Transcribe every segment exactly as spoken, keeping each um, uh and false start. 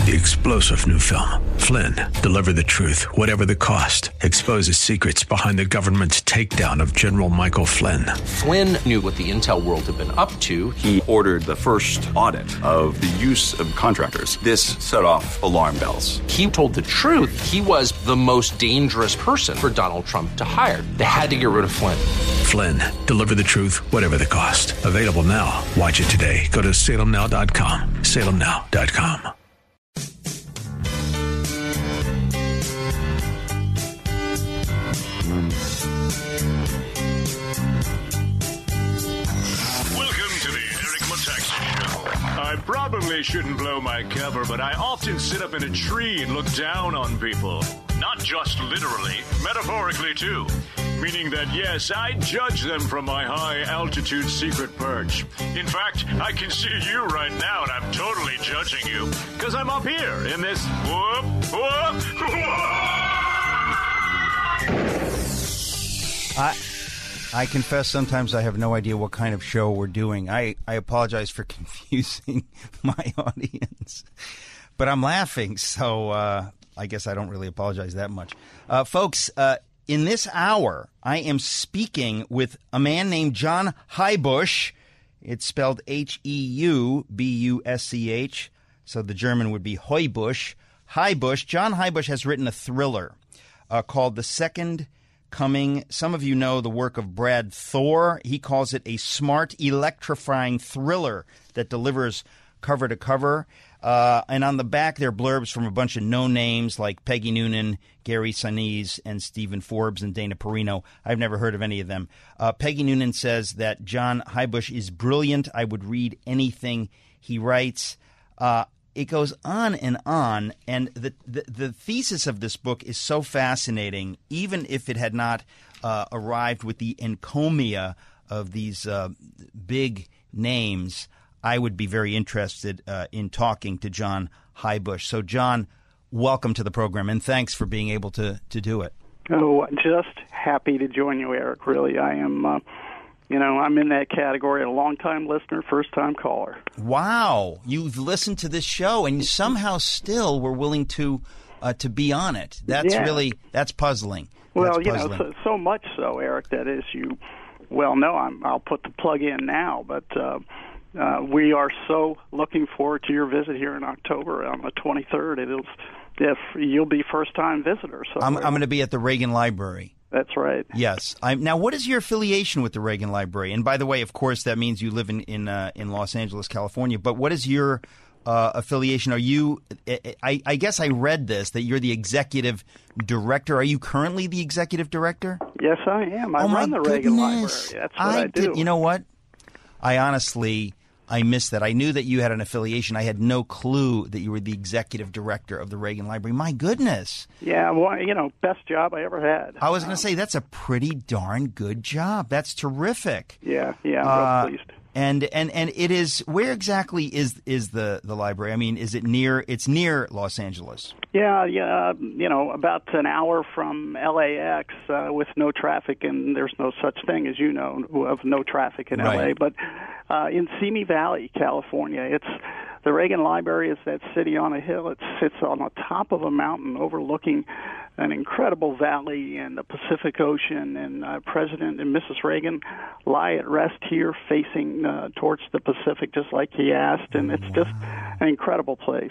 The explosive new film, Flynn, deliver the truth, whatever the cost, exposes secrets behind the government's takedown of General Michael Flynn. Flynn knew what the intel world had been up to. He ordered the first audit of the use of contractors. This set off alarm bells. He told the truth. He was the most dangerous person for Donald Trump to hire. They had to get rid of Flynn. Flynn, deliver the truth, whatever the cost. Available now. Watch it today. Go to salem now dot com. salem now dot com. I probably shouldn't blow my cover, but I often sit up in a tree and look down on people. Not just literally, metaphorically too. Meaning that, yes, I judge them from my high-altitude secret perch. In fact, I can see you right now, and I'm totally judging you. Because I'm up here in this whoop, whoop, whoop. I... I confess sometimes I have no idea what kind of show we're doing. I, I apologize for confusing my audience. But I'm laughing, so uh, I guess I don't really apologize that much. Uh, folks, uh, in this hour, I am speaking with a man named John Heubusch. It's spelled H E U B U S C H, so the German would be Heubusch. Heubusch. John Heubusch has written a thriller uh, called The Second Coming. Some of you know the work of Brad Thor. He calls it a smart, electrifying thriller that delivers cover to cover. Uh, and on the back, there are blurbs from a bunch of no-names like Peggy Noonan, Gary Sinise, and Stephen Forbes and Dana Perino. I've never heard of any of them. Uh, Peggy Noonan says that John Heubusch is brilliant. I would read anything he writes. Uh, It goes on and on, and the, the the thesis of this book is so fascinating, even if it had not uh, arrived with the encomia of these uh, big names. I would be very interested uh, in talking to John Heubusch. So, John, welcome to the program, and thanks for being able to, to do it. Oh, just happy to join you, Eric, really. I am... Uh... You know, I'm in that category, a long-time listener, first-time caller. Wow. You've listened to this show, and somehow still were willing to uh, to be on it. That's yeah. really, that's puzzling. Well, that's you puzzling. know, so, so much so, Eric, that as you well know, I'm, I'll put the plug in now, but uh, uh, we are so looking forward to your visit here in October on the twenty-third. It'll, if you'll be first-time visitor. So I'm, I'm going to be at the Reagan Library. That's right. Yes. I'm, now, what is your affiliation with the Reagan Library? And by the way, of course, that means you live in in, uh, in Los Angeles, California. But what is your uh, affiliation? Are you? I, I guess I read this that you're the executive director. Are you currently the executive director? Yes, I am. I oh run my the Reagan goodness. Library. That's what I, I do. Did, you know what? I honestly. I missed that. I knew that you had an affiliation. I had no clue that you were the executive director of the Reagan Library. My goodness. Yeah, well, you know, best job I ever had. I was going to um, say, that's a pretty darn good job. That's terrific. Yeah, yeah, I'm uh, real pleased. And, and and it is, where exactly is is the, the library? I mean, is it near, it's near Los Angeles? Yeah, yeah, you know, about an hour from L A X uh, with no traffic, and there's no such thing, as you know, of no traffic in right. L A. But uh, in Simi Valley, California, it's the Reagan Library is that city on a hill. It sits on the top of a mountain overlooking an incredible valley and the Pacific Ocean, and uh, President and Missus Reagan lie at rest here facing uh, towards the Pacific just like he asked, and it's just an incredible place.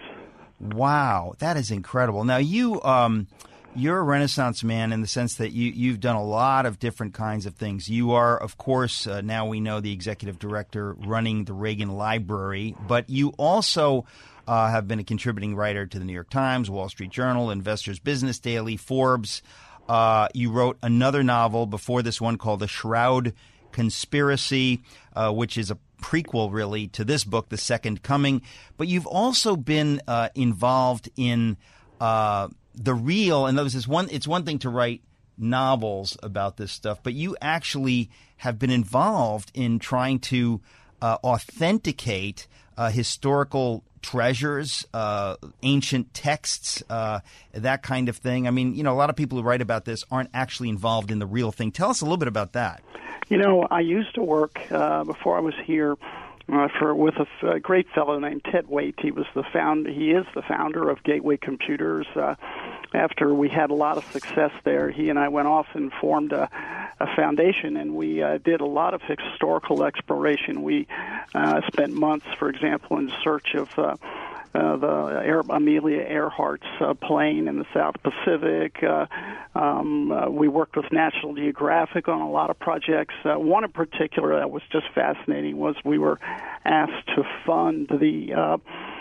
Wow, that is incredible. Now, you, um, you're a Renaissance man in the sense that you, you've done a lot of different kinds of things. You are, of course, uh, now we know the executive director running the Reagan Library, but you also uh, have been a contributing writer to the New York Times, Wall Street Journal, Investors Business Daily, Forbes. Uh, you wrote another novel before this one called The Shroud Conspiracy, uh, which is a prequel, really, to this book, The Second Coming. But you've also been uh, involved in uh, the real, and it's one, it's one thing to write novels about this stuff, but you actually have been involved in trying to uh, authenticate uh, historical treasures, uh, ancient texts, uh, that kind of thing. I mean, you know, a lot of people who write about this aren't actually involved in the real thing. Tell us a little bit about that. You know, I used to work, uh, before I was here, uh, for with a, a great fellow named Ted Waite. He was the found. He is the founder of Gateway Computers. Uh, after we had a lot of success there, he and I went off and formed a, a foundation, and we uh, did a lot of historical exploration. We uh, spent months, for example, in search of uh, Uh, the Air, Amelia Earhart's uh, plane in the South Pacific. Uh, um, uh, we worked with National Geographic on a lot of projects. Uh, one in particular that was just fascinating was we were asked to fund the uh,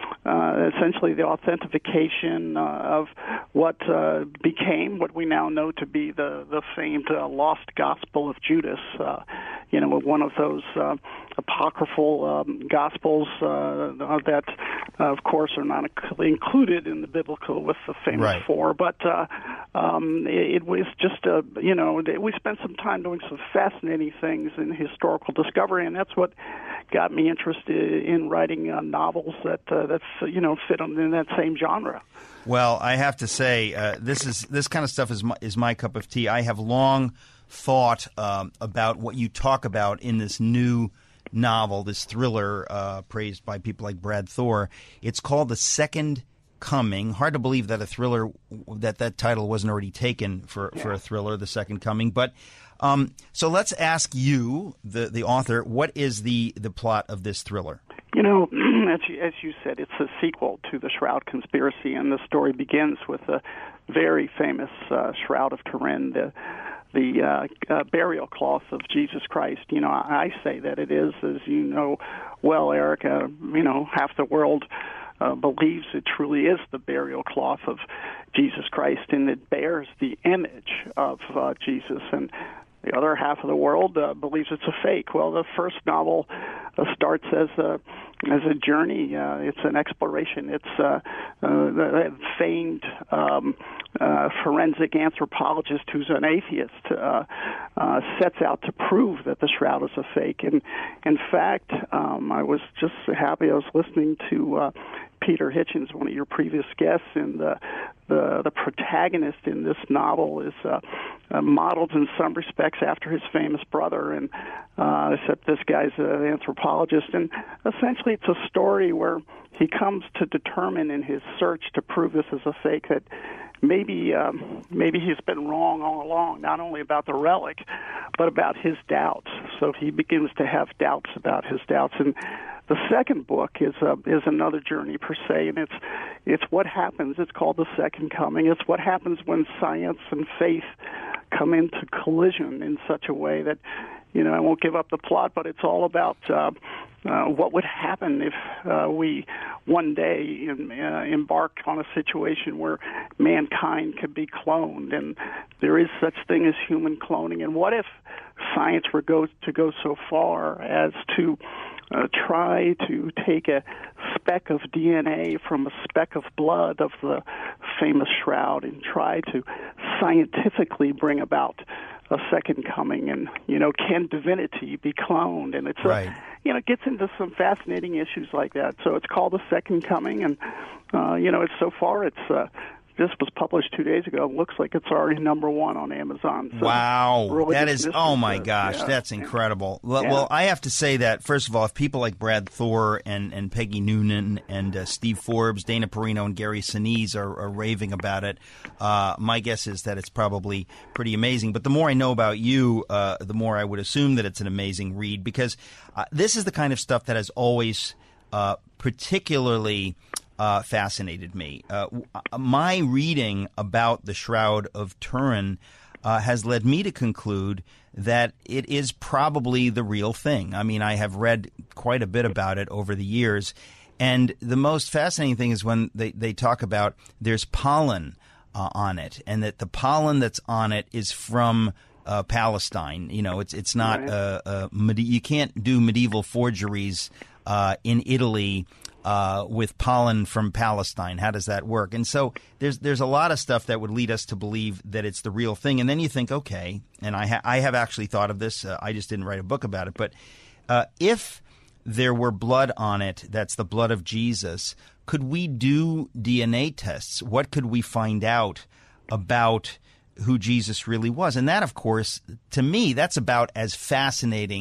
uh, essentially the authentication uh, of what uh, became what we now know to be the, the famed uh, Lost Gospel of Judas. Uh, you know, one of those uh, apocryphal um, gospels uh, that, uh, of course, are not included in the biblical with the famous right. four. But uh, um, it, it was just, a, you know, we spent some time doing some fascinating things in historical discovery, and that's what got me interested in writing uh, novels that uh, that's you know fit in that same genre. Well, I have to say, uh, this is this kind of stuff is my, is my cup of tea. I have long thought um, about what you talk about in this new novel, this thriller uh, praised by people like Brad Thor. It's called The Second Coming. Hard to believe that a thriller, that that title wasn't already taken for, yeah. for a thriller, The Second Coming. But um, so let's ask you, the, the author, what is the, the plot of this thriller? You know, as you, as you said, it's a sequel to the Shroud Conspiracy, and the story begins with a very famous uh, Shroud of Turin, the the uh, uh, burial cloth of Jesus Christ. You know, I, I say that it is, as you know well, Eric, uh, you know, half the world uh, believes it truly is the burial cloth of Jesus Christ, and it bears the image of uh, Jesus, and the other half of the world uh, believes it's a fake. Well, the first novel uh, starts as a as a journey. Uh, it's an exploration. It's uh, uh, the famed um, uh, forensic anthropologist who's an atheist uh, uh, sets out to prove that the shroud is a fake. And in fact, um, I was just happy. I was listening to uh, Peter Hitchens, one of your previous guests, and the the, the protagonist in this novel is uh, uh, modeled in some respects after his famous brother, and uh, except this guy's an anthropologist. And essentially, it's a story where he comes to determine in his search to prove this is a fake that maybe um, maybe he's been wrong all along, not only about the relic, but about his doubts. So he begins to have doubts about his doubts. And the second book is uh, is another journey per se, and it's it's what happens. It's called The Second Coming. It's what happens when science and faith come into collision in such a way that, you know, I won't give up the plot, but it's all about uh, uh, what would happen if uh, we one day in, uh, embark on a situation where mankind could be cloned, and there is such thing as human cloning. And what if science were go to go so far as to Uh, try to take a speck of D N A from a speck of blood of the famous shroud and try to scientifically bring about a second coming? And, you know, can divinity be cloned? And it's, right. a, you know, it gets into some fascinating issues like that. So it's called The Second Coming, and, uh, you know, it's so far it's uh, this was published two days ago. It looks like it's already number one on Amazon. So wow. really that is, oh, my uh, gosh, yeah, that's incredible. yeah. Well, Yeah. well, I have to say that, first of all, if people like Brad Thor and, and Peggy Noonan and uh, Steve Forbes, Dana Perino, and Gary Sinise are, are raving about it, uh, my guess is that it's probably pretty amazing. But the more I know about you, uh, the more I would assume that it's an amazing read, because uh, this is the kind of stuff that has always uh, particularly Uh, fascinated me. Uh, my reading about the Shroud of Turin uh, has led me to conclude that it is probably the real thing. I mean, I have read quite a bit about it over the years, and the most fascinating thing is when they, they talk about there's pollen uh, on it, and that the pollen that's on it is from uh, Palestine. You know, it's it's not right. uh, uh, medi- you can't do medieval forgeries uh, in Italy Uh, with pollen from Palestine. How does that work? And so there's there's a lot of stuff that would lead us to believe that it's the real thing. And then you think, okay, and I, ha- I have actually thought of this. Uh, I just didn't write a book about it. But uh, if there were blood on it, that's the blood of Jesus, could we do D N A tests? What could we find out about who Jesus really was? And that, of course, to me, that's about as fascinating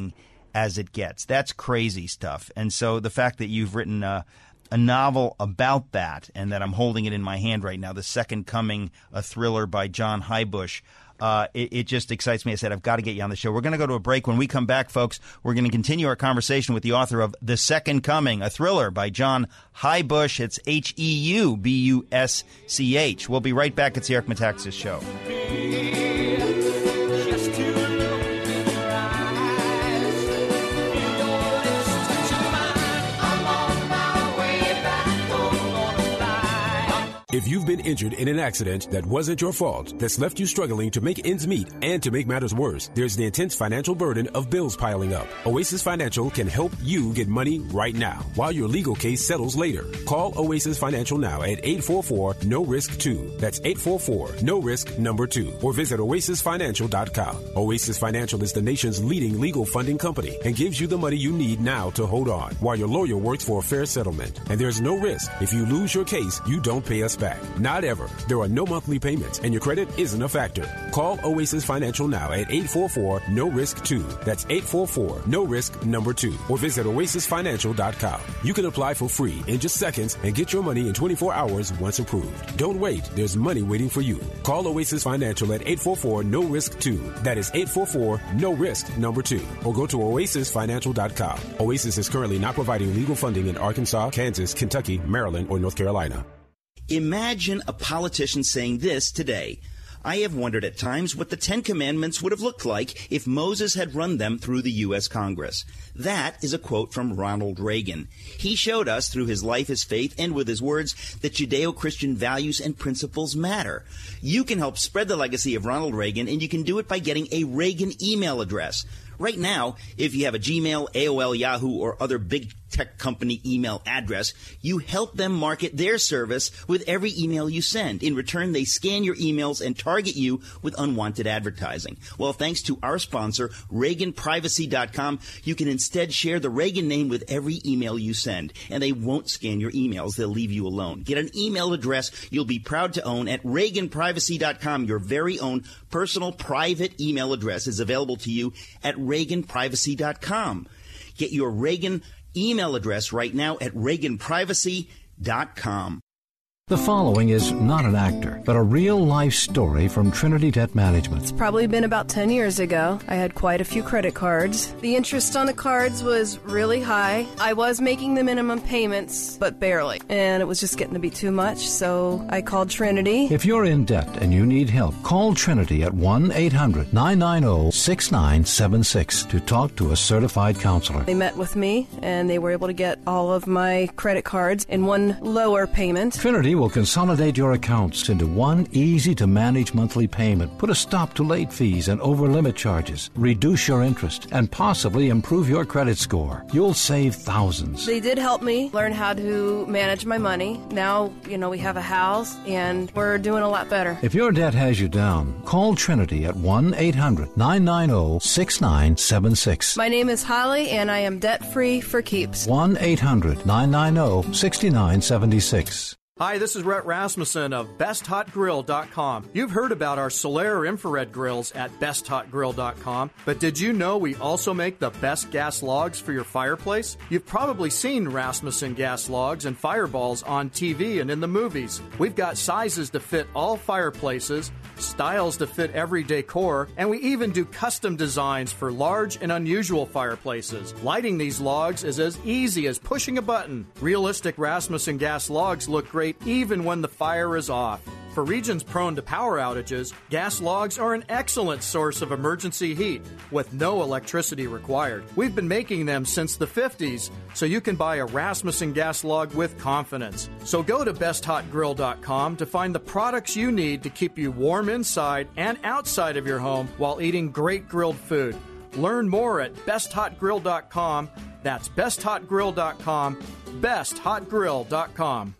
as it gets. That's crazy stuff. And so the fact that you've written a, a novel about that, and that I'm holding it in my hand right now, The Second Coming, a thriller by John Heybusch, Uh, it, it just excites me. I said, I've got to get you on the show. We're going to go to a break. When we come back, folks, we're going to continue our conversation with the author of The Second Coming, a thriller by John Heybusch. It's H E U B U S C H. We'll be right back. It's the Eric Metaxas Show. If you've been injured in an accident that wasn't your fault, that's left you struggling to make ends meet, and to make matters worse, there's the intense financial burden of bills piling up. Oasis Financial can help you get money right now while your legal case settles later. Call Oasis Financial now at eight four four, N O risk two. That's eight four four, N O risk number two. Or visit oasis financial dot com. Oasis Financial is the nation's leading legal funding company and gives you the money you need now to hold on while your lawyer works for a fair settlement. And there's no risk. If you lose your case, you don't pay us back. Not ever. There are no monthly payments, and your credit isn't a factor. Call Oasis Financial now at eight four four, N O risk two. That's eight four four, N O risk number two. Or visit oasis financial dot com. You can apply for free in just seconds and get your money in twenty-four hours once approved. Don't wait. There's money waiting for you. Call Oasis Financial at eight four four, N O risk two. That is eight four four, N O risk number two. Or go to oasis financial dot com. Oasis is currently not providing legal funding in Arkansas, Kansas, Kentucky, Maryland, or North Carolina. Imagine a politician saying this today. I have wondered at times what the Ten Commandments would have looked like if Moses had run them through the U S Congress. That is a quote from Ronald Reagan. He showed us through his life, his faith, and with his words that Judeo-Christian values and principles matter. You can help spread the legacy of Ronald Reagan, and you can do it by getting a Reagan email address. Right now, if you have a Gmail, A O L, Yahoo, or other big tech company email address, you help them market their service with every email you send. In return, they scan your emails and target you with unwanted advertising. Well, thanks to our sponsor, Reagan Privacy dot com, you can instead share the Reagan name with every email you send, and they won't scan your emails. They'll leave you alone. Get an email address you'll be proud to own at Reagan Privacy dot com. Your very own personal private email address is available to you at Reagan Privacy dot com. Get your Reagan email address right now at Reagan Privacy dot com. The following is not an actor, but a real-life story from Trinity Debt Management. It's probably been about ten years ago. I had quite a few credit cards. The interest on the cards was really high. I was making the minimum payments, but barely. And it was just getting to be too much, so I called Trinity. If you're in debt and you need help, call Trinity at one eight hundred, nine nine zero, six nine seven six to talk to a certified counselor. They met with me, and they were able to get all of my credit cards in one lower payment. Trinity will consolidate your accounts into one easy-to-manage monthly payment, put a stop to late fees and over-limit charges, reduce your interest, and possibly improve your credit score. You'll save thousands. They did help me learn how to manage my money. Now, you know, we have a house, and we're doing a lot better. If your debt has you down, call Trinity at one eight hundred, nine nine zero, six nine seven six. My name is Holly, and I am debt-free for keeps. one eight hundred, nine nine zero, six nine seven six. Hi, this is Rhett Rasmussen of best hot grill dot com. You've heard about our Solaire infrared grills at best hot grill dot com, but did you know we also make the best gas logs for your fireplace? You've probably seen Rasmussen gas logs and fireballs on T V and in the movies. We've got sizes to fit all fireplaces, styles to fit every decor, and we even do custom designs for large and unusual fireplaces. Lighting these logs is as easy as pushing a button. Realistic Rasmussen gas logs look great even when the fire is off. For regions prone to power outages, gas logs are an excellent source of emergency heat with no electricity required. We've been making them since the fifties, so you can buy a Rasmussen gas log with confidence. So go to best hot grill dot com to find the products you need to keep you warm inside and outside of your home while eating great grilled food. Learn more at best hot grill dot com. That's best hot grill dot com, best hot grill dot com.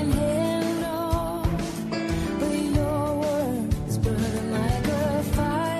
Fire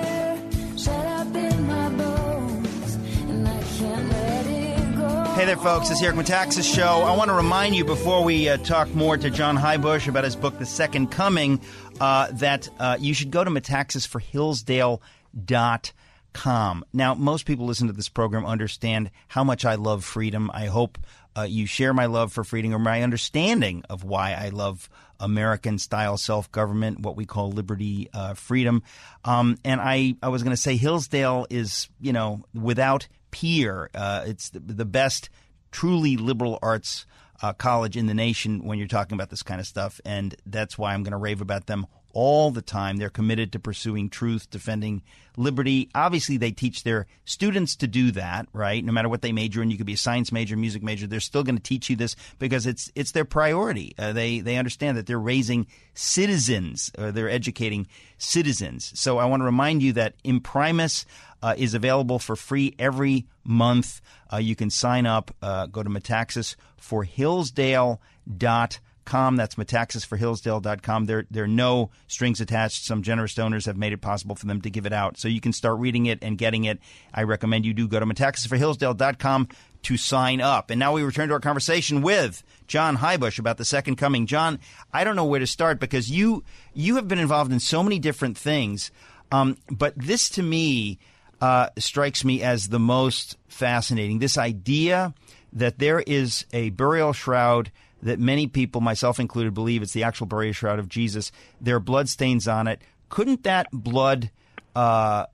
Hey there, folks. It's the Eric Metaxas Show. I want to remind you before we uh, talk more to John Heybusch about his book, The Second Coming, uh, that uh, you should go to metaxas for hillsdale dot com. Now, most people listen to this program understand how much I love freedom. I hope uh, you share my love for freedom or my understanding of why I love American-style self-government, what we call liberty, uh, freedom. Um, and I, I was going to say Hillsdale is, you know, without peer. Uh, it's the, the best truly liberal arts uh, college in the nation when you're talking about this kind of stuff, and that's why I'm going to rave about them all the time. They're committed to pursuing truth, defending liberty. Obviously, they teach their students to do that, right? No matter what they major in, you could be a science major, music major. They're still going to teach you this because it's it's their priority. Uh, they they understand that they're raising citizens, or they're educating citizens. So I want to remind you that Imprimis uh, is available for free every month. Uh, you can sign up. Uh, go to metaxas for hillsdale dot com. That's metaxas for hillsdale dot com. There, there are no strings attached. Some generous donors have made it possible for them to give it out. So you can start reading it and getting it. I recommend you do go to metaxas for hillsdale dot com to sign up. And now we return to our conversation with John Heybusch about the Second Coming. John, I don't know where to start because you you have been involved in so many different things. Um, but this to me uh, strikes me as the most fascinating. This idea that there is a burial shroud that many people, myself included, believe it's the actual burial shroud of Jesus. There are blood stains on it. Couldn't that blood uh,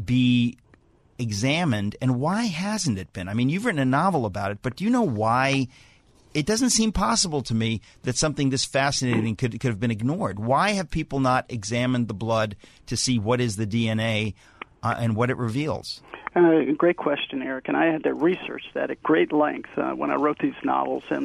be examined, and why hasn't it been? I mean, you've written a novel about it, but do you know why? It doesn't seem possible to me that something this fascinating could could have been ignored. Why have people not examined the blood to see what is the D N A uh, and what it reveals? Uh, great question, Eric, and I had to research that at great length uh, when I wrote these novels, and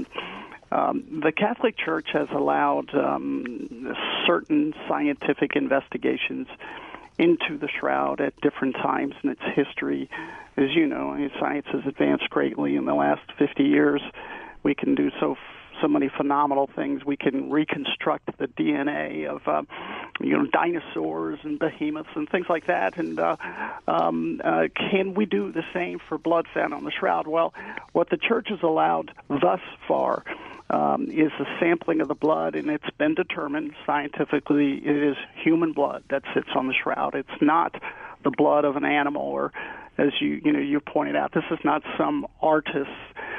Um, the Catholic Church has allowed um, certain scientific investigations into the shroud at different times in its history. As you know, I mean, science has advanced greatly in the last fifty years. We can do so so many phenomenal things. We can reconstruct the D N A of uh, you know dinosaurs and behemoths and things like that. And uh, um, uh, can we do the same for blood found on the shroud? Well, what the Church has allowed thus far Um, is the sampling of the blood, and it's been determined scientifically it is human blood that sits on the shroud. It's not the blood of an animal, or as you you know you pointed out, this is not some artist's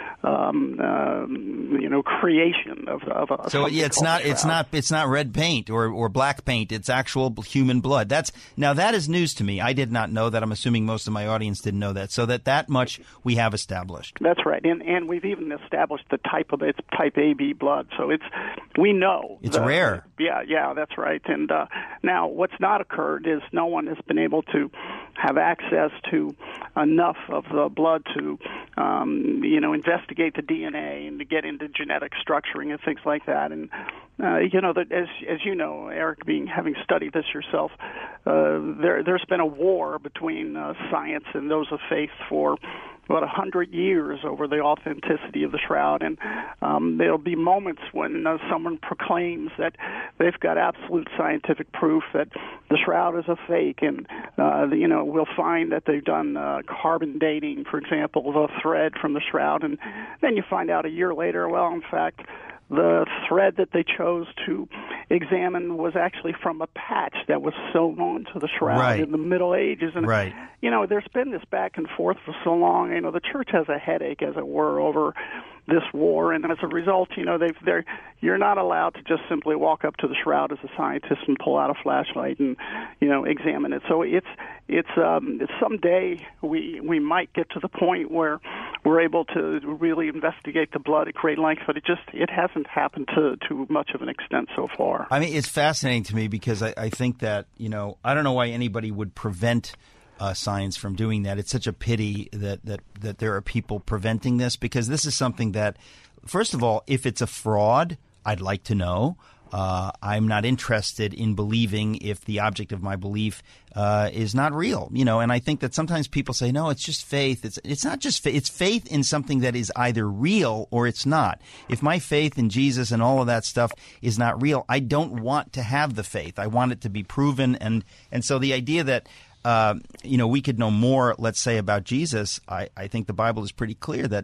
um, um, you know creation of of a. So yeah, it's not it's not it's not red paint or, or black paint. It's actual human blood. That's now that is news to me. I did not know that. I'm assuming most of my audience didn't know that. So that that much we have established. That's right, and and we've even established the type of it's type A B blood. So it's we know it's the, rare. Yeah, yeah, that's right. And uh, now what's not occurred is no one has been able to have access to enough of the blood to um, you know investigate the D N A and to get into genetic structuring and things like that. And uh, you know that as as you know, Eric, being having studied this yourself, uh, there there's been a war between uh, science and those of faith for about a hundred years over the authenticity of the shroud, and um, there'll be moments when uh, someone proclaims that they've got absolute scientific proof that the shroud is a fake, and uh, you know we'll find that they've done uh, carbon dating, for example, of a thread from the shroud, and then you find out a year later, well, in fact, the thread that they chose to examine was actually from a patch that was sewn onto the shroud right. in the Middle Ages. And, right. you know, there's been this back and forth for so long. You know, the Church has a headache, as it were, over this war. And as a result, you know, they've, they're, you're not allowed to just simply walk up to the shroud as a scientist and pull out a flashlight and, you know, examine it. So it's, it's, um, someday we, we might get to the point where we're able to really investigate the blood at great length, but it just, it hasn't happened to, to much of an extent so far. I mean, it's fascinating to me because I, I think that, you know, I don't know why anybody would prevent uh, science from doing that. It's such a pity that, that, that there are people preventing this, because this is something that, first of all, if it's a fraud, I'd like to know. Uh, I'm not interested in believing if the object of my belief uh, is not real, you know. And I think that sometimes people say, "No, it's just faith." It's it's not just faith. It's faith in something that is either real or it's not. If my faith in Jesus and all of that stuff is not real, I don't want to have the faith. I want it to be proven. And and so the idea that uh, you know we could know more, let's say, about Jesus, I, I think the Bible is pretty clear that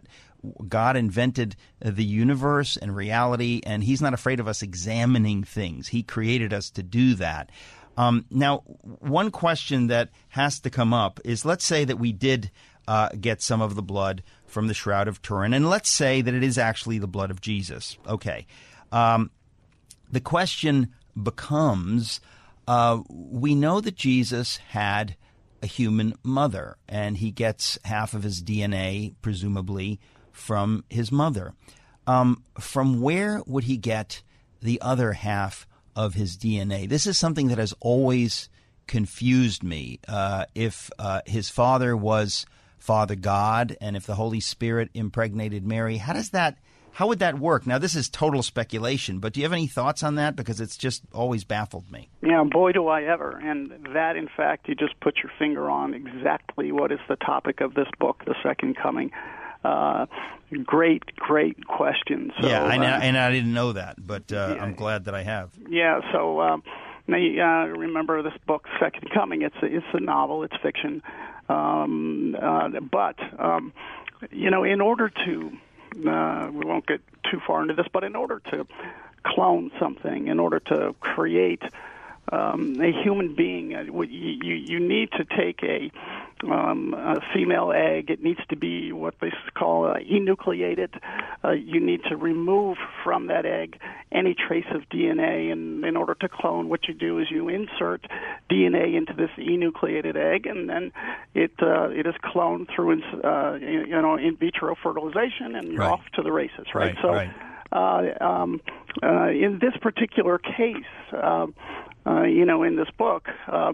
God invented the universe and reality, and he's not afraid of us examining things. He created us to do that. Um, now, one question that has to come up is, let's say that we did uh, get some of the blood from the Shroud of Turin, and let's say that it is actually the blood of Jesus. Okay. Um, the question becomes, uh, we know that Jesus had a human mother, and he gets half of his D N A, presumably, from his mother. Um, from where would he get the other half of his D N A? This is something that has always confused me. Uh, if uh, his father was Father God, and if the Holy Spirit impregnated Mary, how does that? How would that work? Now, this is total speculation, but do you have any thoughts on that? Because it's just always baffled me. Yeah, boy, do I ever. And that, in fact, you just put your finger on exactly what is the topic of this book, The Second Coming. Uh, great, great question. So, yeah, I, uh, and I didn't know that, but uh, yeah, I'm glad that I have. Yeah, so um, now you, uh, remember this book, Second Coming. It's a, it's a novel. It's fiction. Um, uh, but, um, you know, in order to... Uh, we won't get too far into this, but in order to clone something, in order to create um, a human being, uh, you, you need to take a, um, a female egg. It needs to be what they call uh, enucleated. Uh, you need to remove from that egg any trace of D N A, and in order to clone, what you do is you insert D N A into this enucleated egg, and then it uh, it is cloned through uh, you know in vitro fertilization, and you're right. off to the races, right? right so, right. Uh, um, uh, in this particular case, uh, uh, you know, in this book. Uh,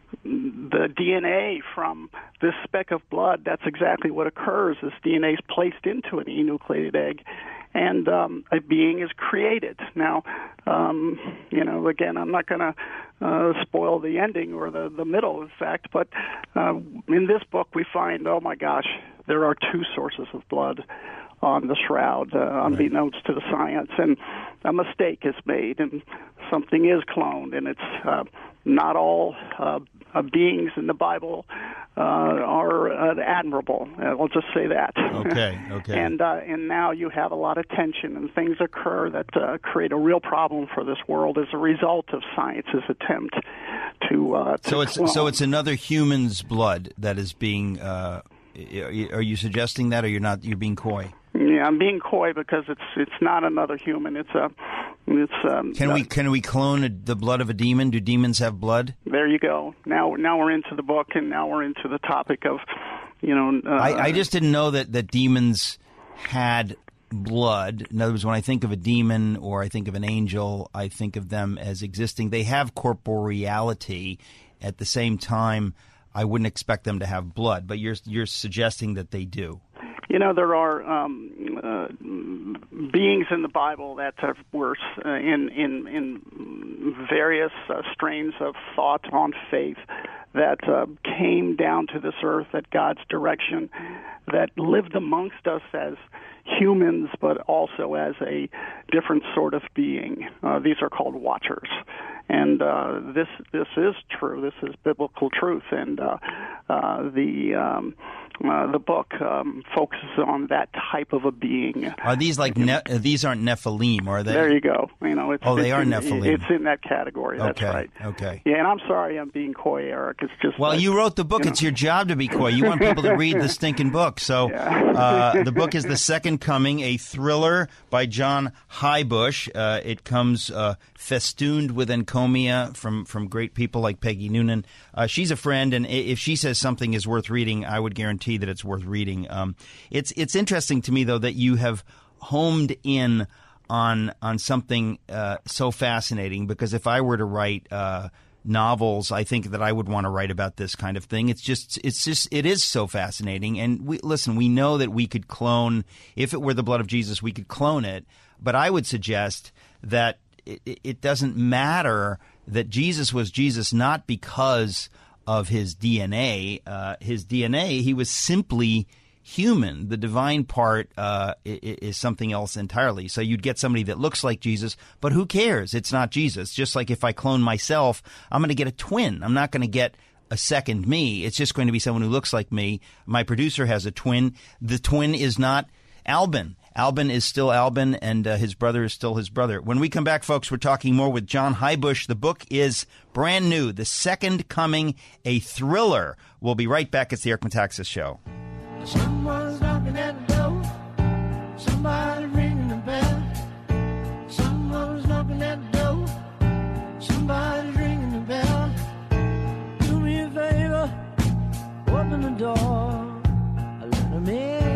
The D N A from this speck of blood, that's exactly what occurs. This D N A is placed into an enucleated egg, and um, a being is created. Now, um, you know, again, I'm not going to uh, spoil the ending or the, the middle, in fact, but uh, in this book we find, oh my gosh, there are two sources of blood on the shroud, uh, unbeknownst to the science, and a mistake is made, and something is cloned, and it's uh, not all uh, uh, beings in the Bible uh, are uh, admirable. Uh, I'll just say that. Okay, okay. and uh, and now you have a lot of tension, and things occur that uh, create a real problem for this world as a result of science's attempt to. Uh, to so it's clone. so it's another human's blood that is being. Uh, are you suggesting that, or you're not? You're being coy. Yeah, I'm being coy because it's it's not another human. It's a it's. Um, can we can we clone a, the blood of a demon? Do demons have blood? There you go. Now now we're into the book, and now we're into the topic of, you know. Uh, I, I just didn't know that, that demons had blood. In other words, when I think of a demon or I think of an angel, I think of them as existing. They have corporeality. At the same time, I wouldn't expect them to have blood. But you're you're suggesting that they do. You know, there are um, uh, beings in the Bible that are worse uh, in, in, in various uh, strains of thought on faith that uh, came down to this earth at God's direction, that lived amongst us as humans, but also as a different sort of being. Uh, these are called watchers. And uh, this this is true. This is biblical truth. And uh, uh, the um, uh, the book um, focuses on that type of a being. Are these like ne- these aren't Nephilim, are they? There you go. You know, it's, oh, they it's are in, Nephilim. It's in that category. That's okay. right. Okay. Yeah, and I'm sorry I'm being coy, Eric. It's just well, like, you wrote the book. You know. It's your job to be coy. You want people to read the stinking book. So yeah. uh, the book is The Second Coming, a thriller by John Heybush. Uh, it comes uh, festooned with encomia from, from great people like Peggy Noonan. Uh, she's a friend, and if she says something is worth reading, I would guarantee that it's worth reading. Um, it's it's interesting to me, though, that you have homed in on on something uh, so fascinating, because if I were to write uh, novels, I think that I would want to write about this kind of thing. It's just it's just it is so fascinating. And we listen, we know that we could clone, if it were the blood of Jesus, we could clone it. But I would suggest that it, it doesn't matter that Jesus was Jesus not because of his D N A. Uh, his D N A, he was simply human. The divine part uh, is something else entirely. So you'd get somebody that looks like Jesus, but who cares? It's not Jesus. Just like if I clone myself, I'm going to get a twin. I'm not going to get a second me. It's just going to be someone who looks like me. My producer has a twin. The twin is not Albin. Albin is still Albin, and uh, his brother is still his brother. When we come back, folks, we're talking more with John Heybusch. The book is brand new, The Second Coming, a thriller. We'll be right back. It's the Eric Metaxas Show. Someone's knocking at the door. Somebody ringing the bell. Someone's knocking at the door. Somebody's ringing the bell. Do me a favor, open the door. Let them in.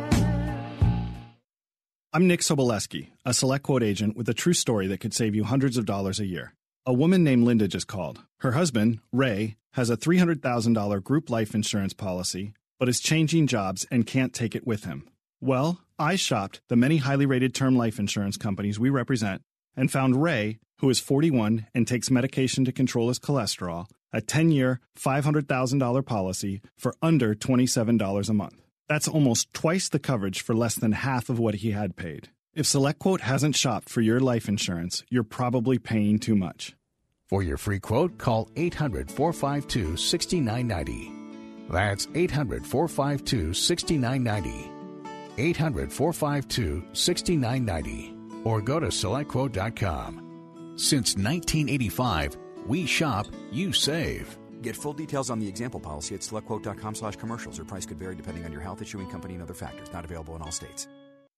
I'm Nick Soboleski, a Select Quote agent with a true story that could save you hundreds of dollars a year. A woman named Linda just called. Her husband, Ray, has a three hundred thousand dollars group life insurance policy, but is changing jobs and can't take it with him. Well, I shopped the many highly rated term life insurance companies we represent and found Ray, who is forty-one and takes medication to control his cholesterol, a ten-year, five hundred thousand dollars policy for under twenty-seven dollars a month. That's almost twice the coverage for less than half of what he had paid. If SelectQuote hasn't shopped for your life insurance, you're probably paying too much. For your free quote, call eight hundred, four five two, six nine nine zero. That's eight hundred, four five two, six nine nine zero. eight hundred, four five two, six nine nine zero. Or go to select quote dot com. Since nineteen eighty-five, we shop, you save. Get full details on the example policy at select quote dot com slash commercials. Or price could vary depending on your health, issuing company, and other factors. Not available in all states.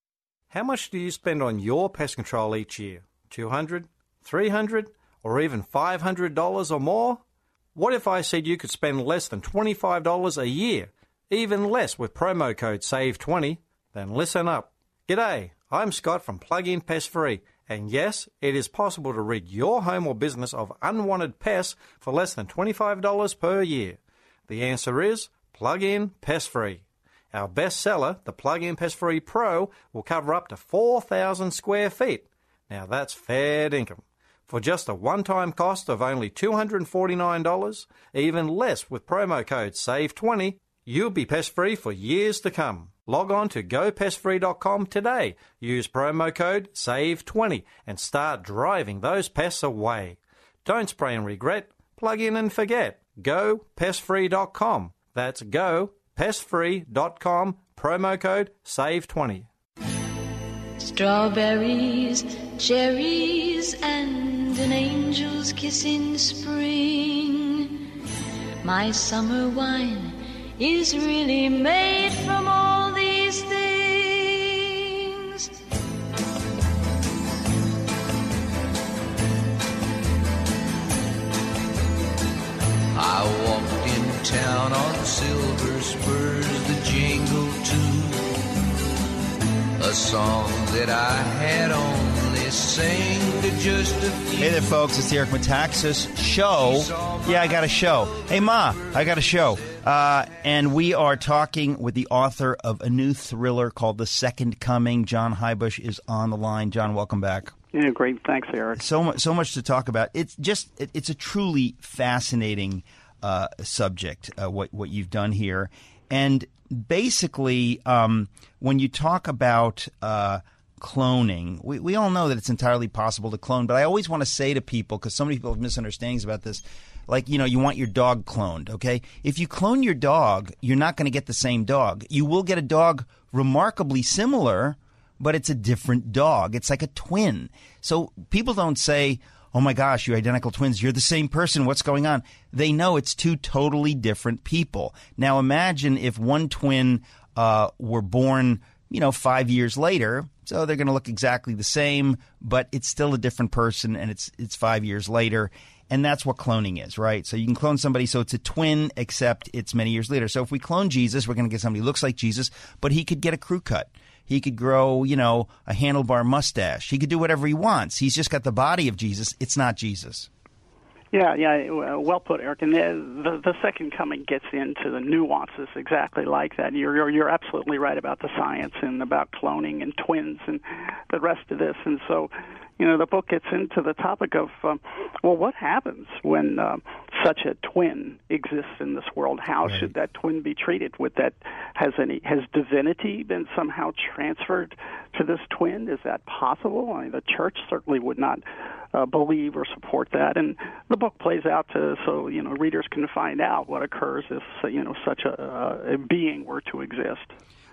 How much do you spend on your pest control each year? two hundred dollars, three hundred dollars, or even five hundred dollars or more? What if I said you could spend less than twenty-five dollars a year, even less with promo code save twenty? Then listen up. G'day, I'm Scott from Plug-in Pest Free. And yes, it is possible to rid your home or business of unwanted pests for less than twenty-five dollars per year. The answer is Plug-in Pest Free. Our best seller, the Plug-in Pest Free Pro, will cover up to four thousand square feet. Now that's fair income. For just a one-time cost of only two hundred forty-nine dollars, even less with promo code save twenty, you'll be pest-free for years to come. Log on to go pest free dot com today. Use promo code save twenty and start driving those pests away. Don't spray and regret. Plug in and forget. go pest free dot com. That's go pest free dot com. Promo code save twenty. Strawberries, cherries, and an angel's kiss in spring. My summer wine is really made from all these things. I walked in town on silver spurs, the jingle too, a song that I had only sang to just a few. Hey there, folks. It's the Eric Metaxas Show. Yeah, I got a show. Hey, Ma, I got a show. Uh, and we are talking with the author of a new thriller called The Second Coming. John Heybusch is on the line. John, welcome back. Yeah, great. Thanks, Eric. So much, so much to talk about. It's just, it, it's a truly fascinating uh, subject, uh, what what you've done here. And basically, um, when you talk about uh, cloning, we, we all know that it's entirely possible to clone. But I always want to say to people, because so many people have misunderstandings about this, like, you know, you want your dog cloned, okay? If you clone your dog, you're not going to get the same dog. You will get a dog remarkably similar, but it's a different dog. It's like a twin. So people don't say, oh, my gosh, you're identical twins. You're the same person. What's going on? They know it's two totally different people. Now, imagine if one twin uh, were born, you know, five years later. So they're going to look exactly the same, but it's still a different person, and it's it's five years later. And that's what cloning is, right? So you can clone somebody so it's a twin, except it's many years later. So if we clone Jesus, we're going to get somebody who looks like Jesus, but he could get a crew cut. He could grow, you know, a handlebar mustache. He could do whatever he wants. He's just got the body of Jesus. It's not Jesus. Yeah, yeah, well put, Eric. And the, the, the Second Coming gets into the nuances exactly like that. You're, you're you're absolutely right about the science and about cloning and twins and the rest of this. And so, you know, the book gets into the topic of, um, well, what happens when uh, such a twin exists in this world? How right. should that twin be treated? With that, has any has divinity been somehow transferred to this twin? Is that possible? I mean, the church certainly would not uh, believe or support that. And the book plays out to, so you know, readers can find out what occurs if you know such a, a being were to exist.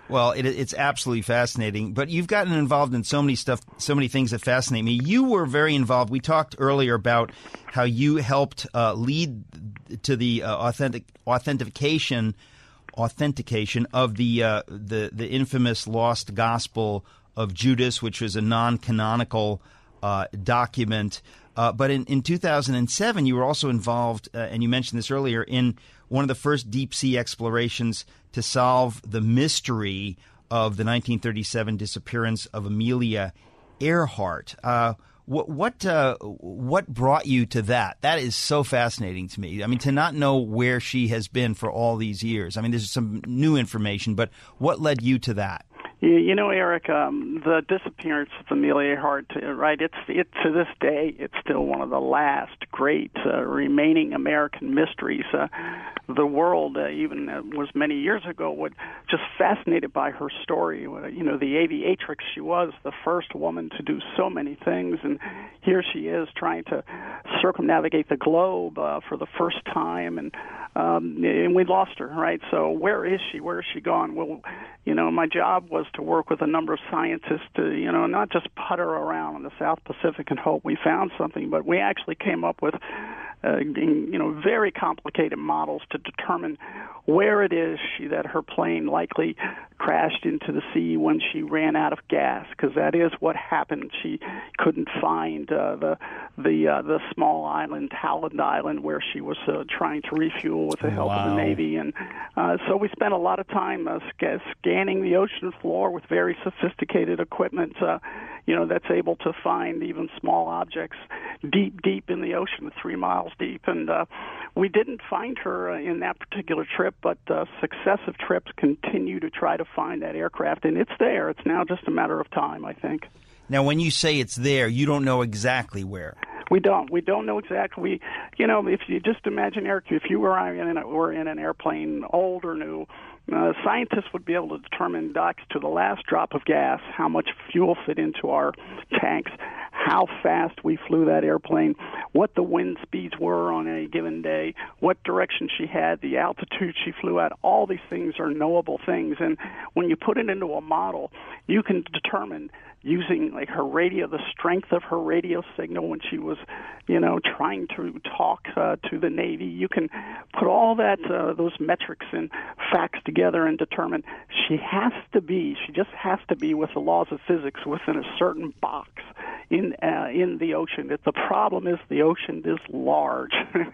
Well, it, it's absolutely fascinating. But you've gotten involved in so many stuff, so many things that fascinate me. You were very involved. We talked earlier about how you helped uh, lead to the uh, authentic authentication authentication of the uh, the the infamous Lost Gospel of Judas, which was a non-canonical uh, document. Uh, but in, in two thousand seven, you were also involved, uh, and you mentioned this earlier, in one of the first deep-sea explorations to solve the mystery of the nineteen thirty-seven disappearance of Amelia Earhart. Uh, what what uh, what brought you to that? That is so fascinating to me. I mean, to not know where she has been for all these years. I mean, there's some new information, but what led you to that? You know, Eric, um, the disappearance of Amelia Earhart, right, it's it, to this day, it's still one of the last great uh, remaining American mysteries. Uh, the world, uh, even uh, was many years ago, was just fascinated by her story. Uh, you know, the aviatrix she was, the first woman to do so many things, and here she is trying to circumnavigate the globe uh, for the first time, and um, and we lost her, right? So where is she? Where is she gone? Well, you know, my job was to work with a number of scientists to, you know, not just putter around in the South Pacific and hope we found something, but we actually came up with, uh, you know, very complicated models to determine where it is she, that her plane likely crashed into the sea when she ran out of gas, because that is what happened. She couldn't find uh, the the uh, the small island, Howland Island, where she was uh, trying to refuel with the help Wow. of the Navy, and uh, so we spent a lot of time uh, sc- scanning the ocean floor with very sophisticated equipment, uh, you know, that's able to find even small objects deep, deep in the ocean, three miles deep. And uh, we didn't find her uh, in that particular trip, but uh, successive trips continue to try to find that aircraft, and it's there. It's now just a matter of time, I think. Now, when you say it's there, you don't know exactly where. We don't. We don't know exactly. We, you know, if you just imagine, Eric, if you were in, a, were in an airplane, old or new, uh, scientists would be able to determine, docs, to the last drop of gas, how much fuel fit into our tanks, how fast we flew that airplane, what the wind speeds were on a given day, what direction she had, the altitude she flew at. All these things are knowable things. And when you put it into a model, you can determine, using like her radio, the strength of her radio signal when she was, you know, trying to talk uh, to the Navy. You can put all that, uh, those metrics and facts together and determine she has to be, she just has to be, with the laws of physics, within a certain box in uh, in the ocean. It, the problem is the ocean is large,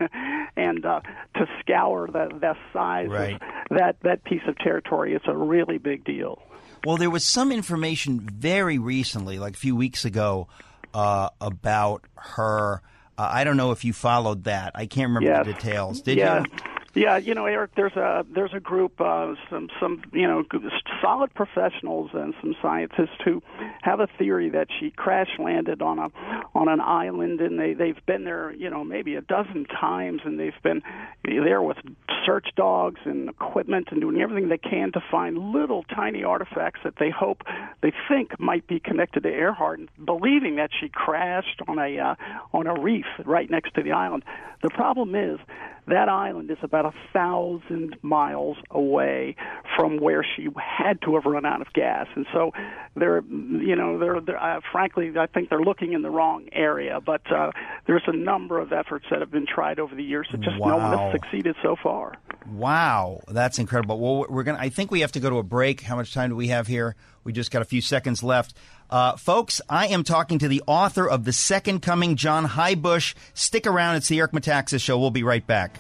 and uh, to scour that that size Right. of that that piece of territory, it's a really big deal. Well, there was some information very recently, like a few weeks ago, uh, about her. Uh, I don't know if you followed that. I can't remember Yes. the details. Did yeah. you? Yeah, you know, Eric, there's a there's a group, uh, some some you know, solid professionals and some scientists who have a theory that she crash landed on a on an island, and they they've been there, you know, maybe a dozen times, and they've been there with search dogs and equipment and doing everything they can to find little tiny artifacts that they hope, they think might be connected to Earhart, believing that she crashed on a uh, on a reef right next to the island. The problem is that island is about a thousand miles away from where she had to have run out of gas, and so they're, you know, they're, they're uh, frankly, I think they're looking in the wrong area. But uh, there's a number of efforts that have been tried over the years that just no one Wow. has succeeded so far. Wow, that's incredible. Well, we're gonna. I think we have to go to a break. How much time do we have here? We just got a few seconds left. Uh, folks, I am talking to the author of The Second Coming, John Heybusch. Stick around. It's the Eric Metaxas Show. We'll be right back.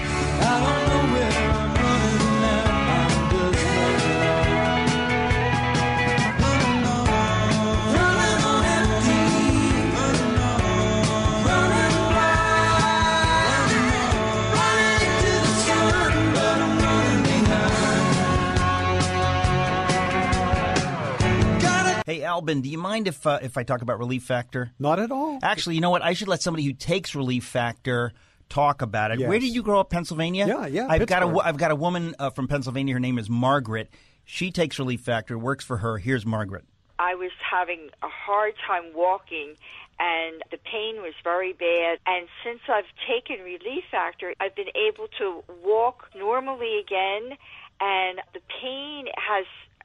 Hey, Albin, do you mind if uh, if I talk about Relief Factor? Not at all. Actually, you know what? I should let somebody who takes Relief Factor talk about it. Yes. Where did you grow up, Pennsylvania? Yeah, yeah, I've got a Pittsburgh. I've got a woman uh, from Pennsylvania. Her name is Margaret. She takes Relief Factor. Works for her. Here's Margaret. I was having a hard time walking, and the pain was very bad. And since I've taken Relief Factor, I've been able to walk normally again, and the pain has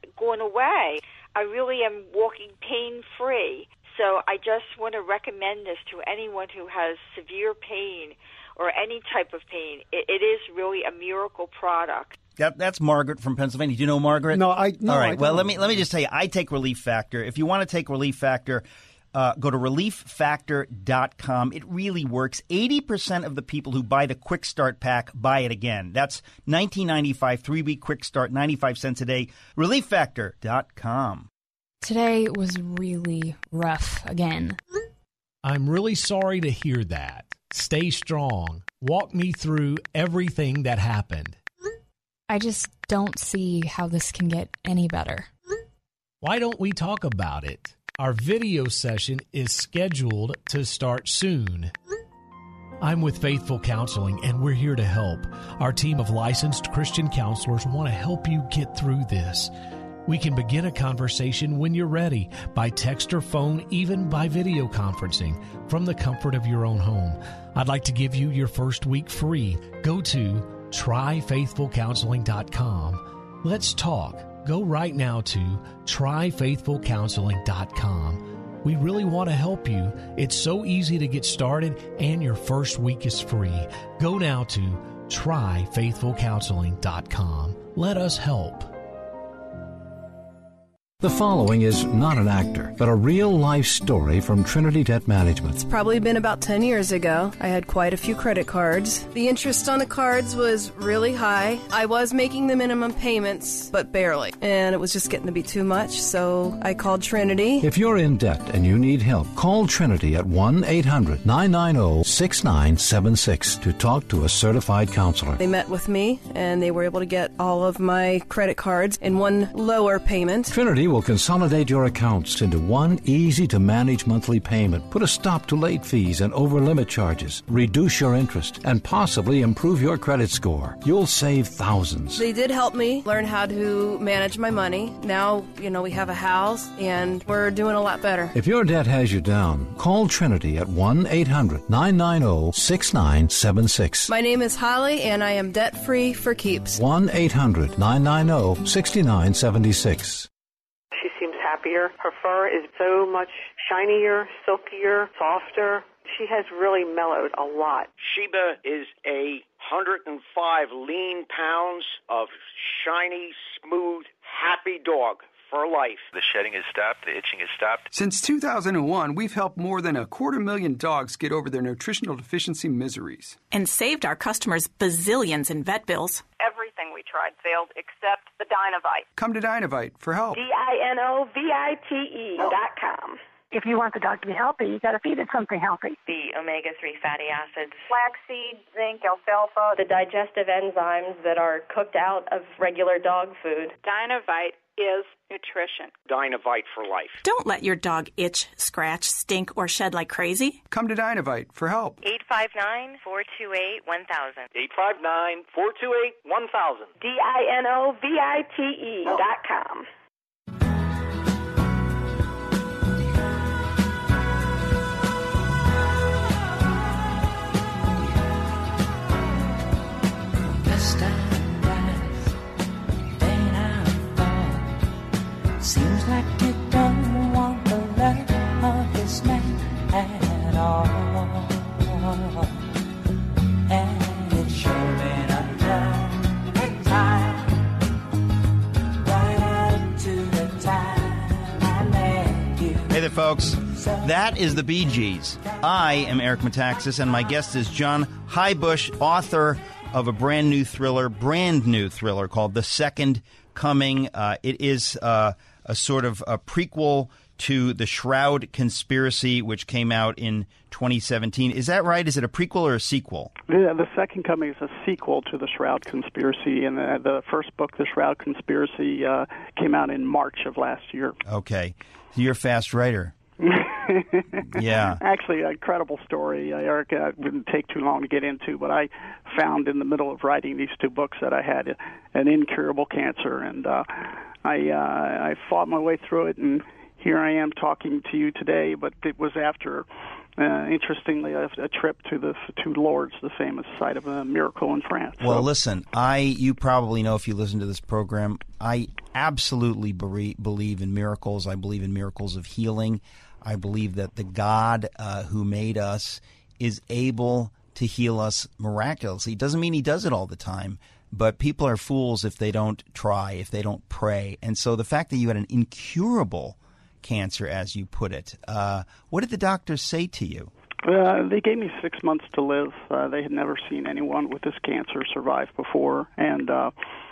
gone away. I really am walking pain-free. So I just want to recommend this to anyone who has severe pain or any type of pain. It, it is really a miracle product. That, that's Margaret from Pennsylvania. Do you know Margaret? No, I no, All right. I well, don't. let me let me just tell you, I take Relief Factor. If you want to take Relief Factor, uh, go to relief factor dot com. It really works. eighty percent of the people who buy the Quick Start pack buy it again. That's nineteen ninety-five, three-week Quick Start, ninety-five cents a day. relief factor dot com. Today was really rough again. I'm really sorry to hear that. Stay strong. Walk me through everything that happened. I just don't see how this can get any better. Why don't we talk about it? Our video session is scheduled to start soon. I'm with Faithful Counseling, and we're here to help. Our team of licensed Christian counselors want to help you get through this. We can begin a conversation when you're ready, by text or phone, even by video conferencing, from the comfort of your own home. I'd like to give you your first week free. Go to try faithful counseling dot com. Let's talk. Go right now to try faithful counseling dot com. We really want to help you. It's so easy to get started, and your first week is free. Go now to try faithful counseling dot com. Let us help. The following is not an actor, but a real-life story from Trinity Debt Management. It's probably been about ten years ago. I had quite a few credit cards. The interest on the cards was really high. I was making the minimum payments, but barely. And it was just getting to be too much, so I called Trinity. If you're in debt and you need help, call Trinity at one eight hundred nine nine zero six nine seven six to talk to a certified counselor. They met with me, and they were able to get all of my credit cards in one lower payment. Trinity will consolidate your accounts into one easy-to-manage monthly payment, put a stop to late fees and over-limit charges, reduce your interest, and possibly improve your credit score. You'll save thousands. They did help me learn how to manage my money. Now, you know, we have a house, and we're doing a lot better. If your debt has you down, call Trinity at one eight hundred nine nine zero six nine seven six. My name is Holly, and I am debt-free for keeps. one eight hundred nine nine zero six nine seven six. She seems happier. Her fur is so much shinier, silkier, softer. She has really mellowed a lot. Sheba is a one hundred five lean pounds of shiny, smooth, happy dog for life. The shedding has stopped. The itching has stopped. Since two thousand one, we've helped more than a quarter million dogs get over their nutritional deficiency miseries. And saved our customers bazillions in vet bills. Everything we tried failed except the Dinovite. Come to Dinovite for help. D I N O V I T E dot com. If you want the dog to be healthy, you got to feed it something healthy. The omega three fatty acids. Flaxseed, zinc, alfalfa. The digestive enzymes that are cooked out of regular dog food. Dinovite is nutrition. Dinovite for life. Don't let your dog itch, scratch, stink, or shed like crazy. Come to Dinovite for help. eight five nine, four two eight, one thousand. eight five nine, four two eight, one thousand. D I N O V I T E dot com. Best time dies, then I fall. Seems like you don't want the love of this man at all. And it's sure been a long time, right up to the time I met you. Hey there, folks. That is the Bee Gees. I am Eric Metaxas, and my guest is John Heybusch, author of a brand new thriller, brand new thriller called The Second Coming. Uh, it is uh, a sort of a prequel to The Shroud Conspiracy, which came out in twenty seventeen. Is that right? Is it a prequel or a sequel? Yeah, The Second Coming is a sequel to The Shroud Conspiracy, and the, the first book, The Shroud Conspiracy, uh, came out in March of last year. Okay. So you're a fast writer. Yeah. Actually, an incredible story, uh, Eric. Uh, it wouldn't take too long to get into, but I found in the middle of writing these two books that I had a, an incurable cancer, and uh, I uh, I fought my way through it, and here I am talking to you today. But it was after, uh, interestingly, a, a trip to the to Lourdes, the famous site of a miracle in France. Well, so, listen, I you probably know if you listen to this program, I absolutely be- believe in miracles. I believe in miracles of healing. I believe that the God uh, who made us is able to heal us miraculously. It doesn't mean he does it all the time, but people are fools if they don't try, if they don't pray. And so the fact that you had an incurable cancer, as you put it, uh, what did the doctors say to you? Uh, they gave me six months to live. Uh, they had never seen anyone with this cancer survive before. And, uh,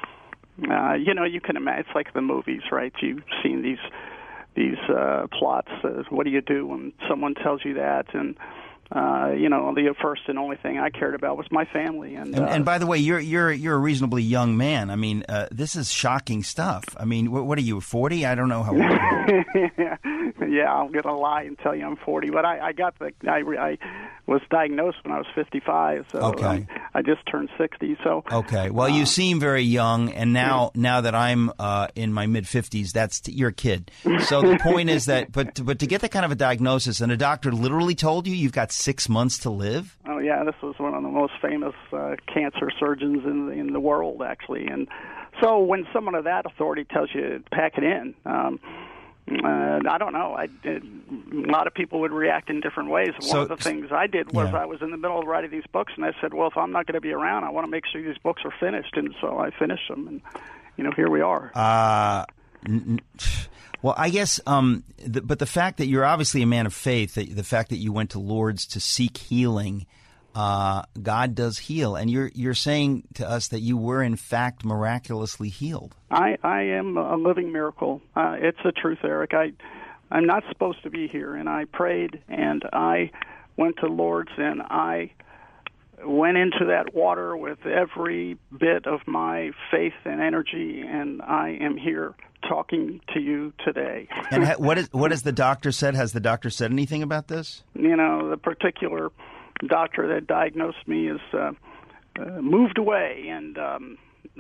uh, you know, you can imagine, it's like the movies, right? You've seen these these uh, plots. Uh, what do you do when someone tells you that? And, uh, you know, the first and only thing I cared about was my family. And, and, uh, and by the way, you're you're you're a reasonably young man. I mean, uh, this is shocking stuff. I mean, what, what are you, forty? I don't know how old you are. yeah, yeah, I'm going to lie and tell you I'm forty, but I, I got the I, I was diagnosed when I was fifty-five, so okay. um, I just turned sixty. So okay, well, uh, you seem very young, and now now that I'm uh, in my mid fifties, that's t- you're a kid. So the point is that, but but to get that kind of a diagnosis, and a doctor literally told you you've got six months to live. Oh yeah, this was one of the most famous uh, cancer surgeons in the, in the world, actually, and so when someone of that authority tells you pack it in. Um, Uh, I don't know. I did, a lot of people would react in different ways. One So- of the things I did was yeah. I was in the middle of writing these books, and I said, well, if I'm not going to be around, I want to make sure these books are finished. And so I finished them, and, you know, here we are. Uh, n- n- well, I guess, um, the, but the fact that you're obviously a man of faith, that the fact that you went to Lourdes to seek healing, uh, God does heal. And you're you're saying to us that you were, in fact, miraculously healed. I, I am a living miracle. Uh, it's the truth, Eric. I, I'm not supposed to be here, and I prayed, and I went to Lourdes, and I went into that water with every bit of my faith and energy, and I am here talking to you today. And ha- what is what has the doctor said? Has the doctor said anything about this? You know, the particular doctor that diagnosed me is uh, uh, moved away, and um,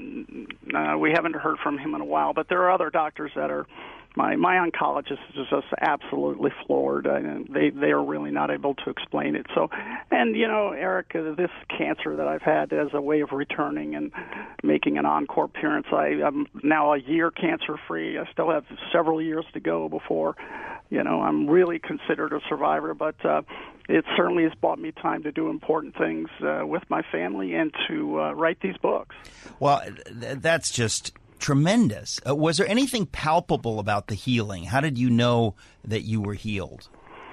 uh, we haven't heard from him in a while. But there are other doctors that are. My my oncologist is just absolutely floored. I, they they are really not able to explain it. So, and you know, Eric, uh, this cancer that I've had as a way of returning and making an encore appearance. I, I'm now a year cancer free. I still have several years to go before, you know, I'm really considered a survivor. But uh, it certainly has bought me time to do important things uh, with my family and to uh, write these books. Well, th- that's just tremendous. Uh, was there anything palpable about the healing? How did you know that you were healed?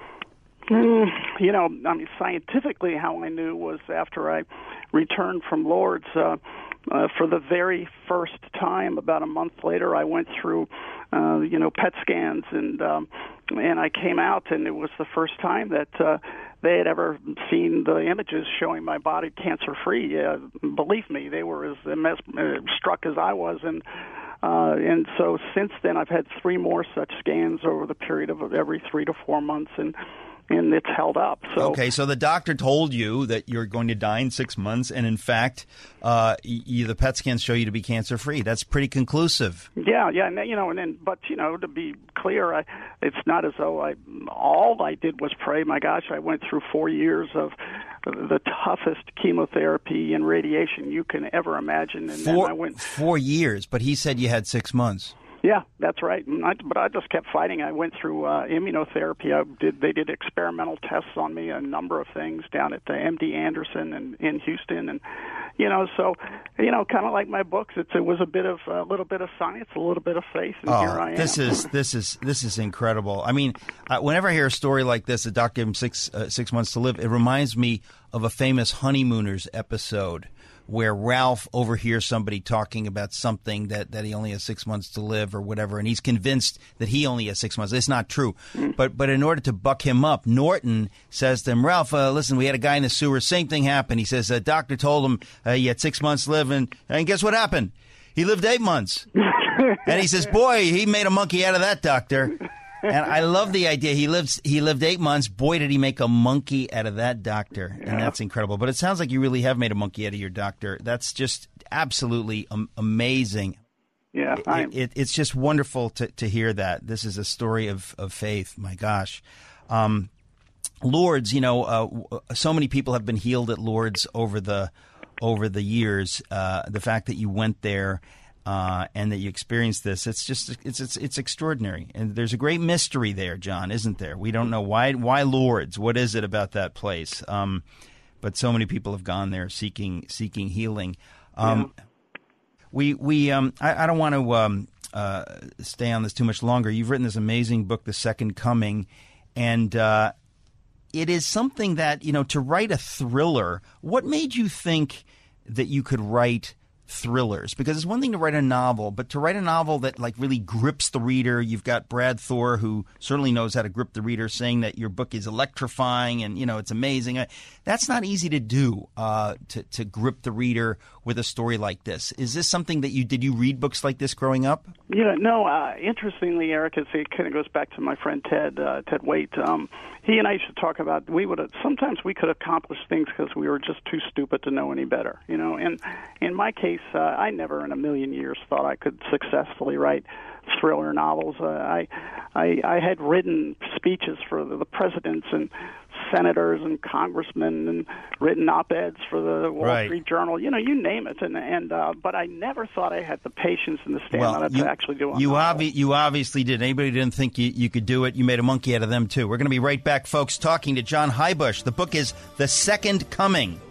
Mm, you know, I mean, scientifically, how I knew was after I returned from Lourdes. Uh, uh, for the very first time, about a month later, I went through, uh, you know, P E T scans, and um, and I came out, and it was the first time that uh, they had ever seen the images showing my body cancer-free. Uh, believe me, they were as mes- uh, struck as I was, and uh, and so since then, I've had three more such scans over the period of every three to four months, and and it's held up. So okay, so the doctor told you that you're going to die in six months, and in fact, uh, y- the P E T scans show you to be cancer-free. That's pretty conclusive. Yeah, yeah, and, you know, and then, but you know, to be clear, I, it's not as though I all I did was pray. My gosh, I went through four years of the toughest chemotherapy and radiation you can ever imagine, and Four, then I went four years, but he said you had six months. Yeah, that's right. And I, but I just kept fighting. I went through uh, immunotherapy. I did. They did experimental tests on me, a number of things down at the M D Anderson and in Houston, and you know, so you know, kind of like my books. It's, it was a bit of a little bit of science, a little bit of faith, and oh, here I am. This is this is this is incredible. I mean, uh, whenever I hear a story like this, a doctor gave him six uh, six months to live. It reminds me of a famous Honeymooners episode, where Ralph overhears somebody talking about something that, that he only has six months to live or whatever, and he's convinced that he only has six months. It's not true. Mm. But but in order to buck him up, Norton says to him, Ralph, uh, listen, we had a guy in the sewer. Same thing happened. He says, the doctor told him uh, he had six months to live, and, and guess what happened? He lived eight months. And he says, boy, he made a monkey out of that doctor. And I love the idea. He lives. He lived eight months. Boy, did he make a monkey out of that doctor. And yeah. That's incredible. But it sounds like you really have made a monkey out of your doctor. That's just absolutely um, amazing. Yeah, it, it, it's just wonderful to, to hear that. This is a story of, of faith. My gosh. Um, Lourdes, you know, uh, so many people have been healed at Lourdes over the over the years. Uh, the fact that you went there. uh, and that you experienced this. It's just it's it's it's extraordinary, and there's a great mystery there, John, isn't there? We don't know why why Lourdes. What is it about that place? Um, but so many people have gone there seeking seeking healing. Um, yeah. We we um, I, I don't want to um, uh, stay on this too much longer. You've written this amazing book, The Second Coming, and uh, it is something that, you know, to write a thriller. What made you think that you could write thrillers? Because it's one thing to write a novel, but to write a novel that like really grips the reader. You've got Brad Thor, who certainly knows how to grip the reader, saying that your book is electrifying and, you know, it's amazing. That's not easy to do, uh, to, to grip the reader with a story like this. Is this something that you, did you read books like this growing up? Yeah, no, uh, interestingly, Eric, it kind of goes back to my friend Ted, uh, Ted Waite. Um, he and I used to talk about, we would have, sometimes we could accomplish things because we were just too stupid to know any better, you know, and in my case, uh, I never in a million years thought I could successfully write thriller novels. Uh, I, I, I had written speeches for the, the presidents and senators and congressmen, and written op-eds for the Wall right. Street Journal. You know, you name it. And and uh, but I never thought I had the patience and the stamina well, you, to actually do it. You, obvi- you obviously did. Anybody didn't think you, you could do it, you made a monkey out of them, too. We're going to be right back, folks, talking to John Heybusch. The book is The Second Coming.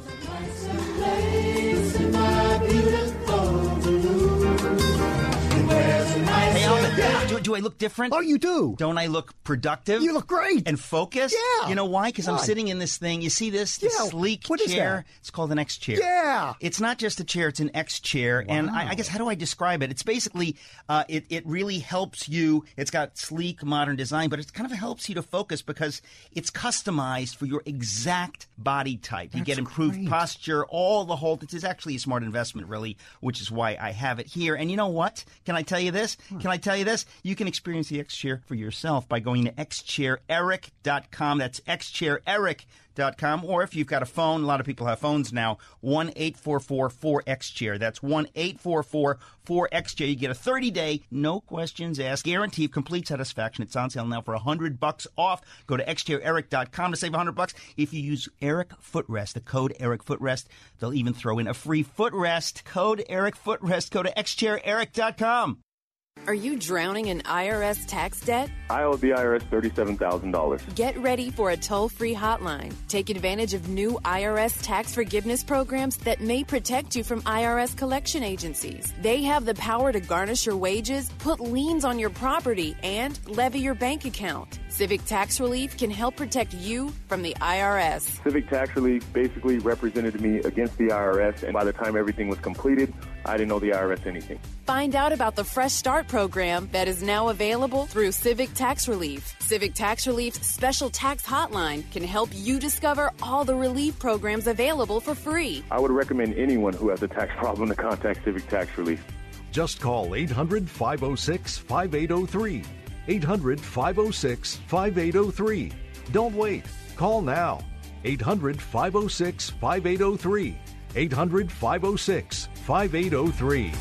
Hey, Alvin, yeah. do, do I look different? Oh, you do. Don't I look productive? You look great. And focused? Yeah. You know why? Because I'm Why? sitting in this thing. You see this? This Yeah. sleek What is chair? that? It's called an X chair. Yeah. It's not just a chair. It's an X chair. And I, I guess, how do I describe it? It's basically, uh, it, it really helps you. It's got sleek, modern design, but it kind of helps you to focus because it's customized for your exact body type. You That's get improved great. posture, all the whole. It is actually a smart investment, really, which is why I have it here. And you know what? Can I tell you this? Can I tell you this? You can experience the X chair for yourself by going to x chair eric dot com. That's x chair eric dot com. Or if you've got a phone, a lot of people have phones now, one eight four four four X chair. That's one eight four four four X chair. You get a thirty day, no questions asked, guarantee of complete satisfaction. It's on sale now for one hundred bucks off. Go to x chair eric dot com to save one hundred bucks. If you use Eric Footrest, the code Eric Footrest, they'll even throw in a free footrest. Code Eric Footrest. Go to x chair eric dot com. Are you drowning in I R S tax debt? I owe the I R S thirty-seven thousand dollars. Get ready for a toll-free hotline. Take advantage of new I R S tax forgiveness programs that may protect you from I R S collection agencies. They have the power to garnish your wages, put liens on your property, and levy your bank account. Civic Tax Relief can help protect you from the I R S. Civic Tax Relief basically represented me against the I R S, and by the time everything was completed, I didn't owe the I R S anything. Find out about the Fresh Start program that is now available through Civic Tax Relief. Civic Tax Relief's special tax hotline can help you discover all the relief programs available for free. I would recommend anyone who has a tax problem to contact Civic Tax Relief. Just call eight hundred, five oh six, five eight oh three. eight hundred, five oh six, five eight oh three. Don't wait. Call now. eight hundred, five oh six, five eight oh three. eight hundred, five oh six, five eight oh three.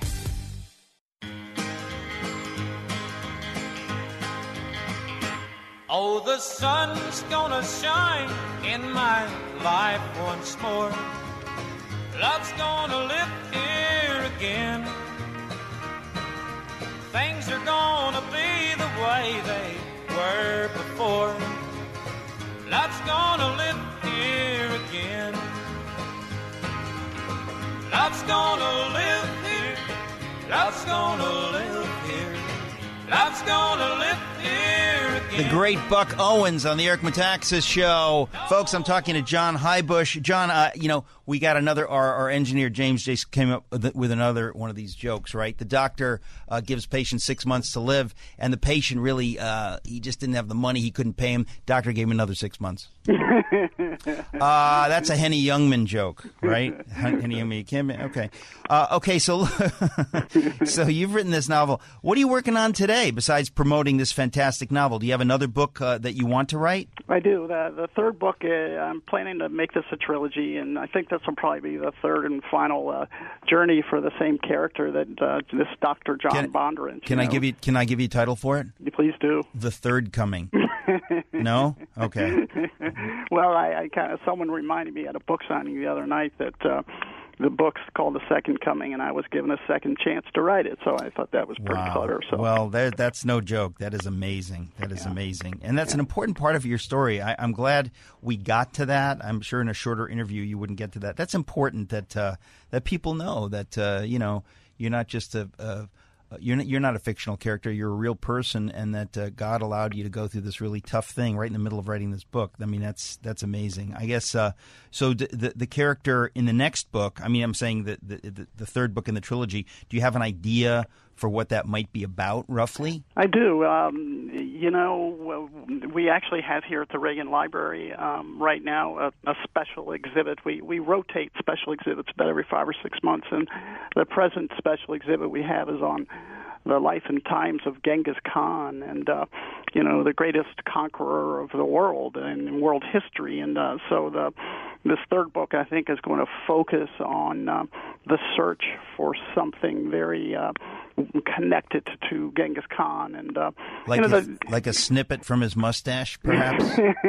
Oh, the sun's gonna shine in my life once more. Love's gonna live here again. Things are gonna be the way they were before. Love's gonna live here again. Love's gonna live here. Love's gonna live here. Love's gonna live here again. The great Buck Owens on the Eric Metaxas Show. Folks, I'm talking to John Heybusch. John, uh, you know, we got another, our, our engineer, James Jace, came up with, with another one of these jokes, right? The doctor uh, gives patient six months to live, and the patient really, uh, he just didn't have the money. He couldn't pay him. Doctor gave him another six months. uh, that's a Henny Youngman joke, right? Henny Youngman, you can't, okay. Uh, okay, so, so you've written this novel. What are you working on today besides promoting this fantastic novel? Do you have another book uh, that you want to write? I do. The, the third book, uh, I'm planning to make this a trilogy, and I think this will probably be the third and final uh, journey for the same character that uh, this Doctor John Can, Bondurant. Can you I know? give you? Can I give you a title for it? You please do. The Third Coming. No? Okay. Well, I, I kind of someone reminded me at a book signing the other night that uh, the book's called The Second Coming, and I was given a second chance to write it, so I thought that was pretty Wow. clever. So. Well, that, that's no joke. That is amazing. That is Yeah. amazing. And that's Yeah. an important part of your story. I, I'm glad we got to that. I'm sure in a shorter interview you wouldn't get to that. That's important that uh, that people know that, uh, you know, you're not just a... a You're not, you're not a fictional character. You're a real person, and that uh, God allowed you to go through this really tough thing right in the middle of writing this book. I mean, that's that's amazing. I guess uh, so. The, the the character in the next book. I mean, I'm saying that the, the the third book in the trilogy. Do you have an idea for what that might be about, roughly? I do. Um, you know, we actually have here at the Reagan Library um, right now a, a special exhibit. We we rotate special exhibits about every five or six months, and the present special exhibit we have is on the life and times of Genghis Khan, and uh, you know, the greatest conqueror of the world in world history. And uh, so the this third book, I think, is going to focus on uh, the search for something very uh, connected to Genghis Khan, and uh, Like you know, his- the, like a snippet from his mustache, perhaps.